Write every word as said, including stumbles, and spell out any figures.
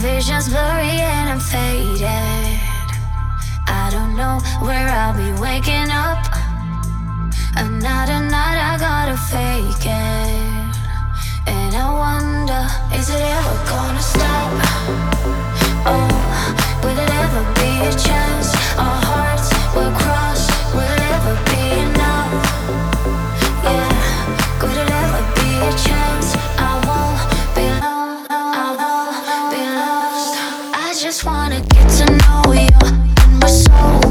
vision's blurry and I'm faded. I don't know where I'll be waking up. Another night I gotta fake it. And I wonder, is it ever gonna stop? Oh, will it ever be a chance? Our hearts will cross, will it ever be enough? Yeah, could it ever be a chance? I won't be lost, I won't be lost. I just wanna get to know you and my soul.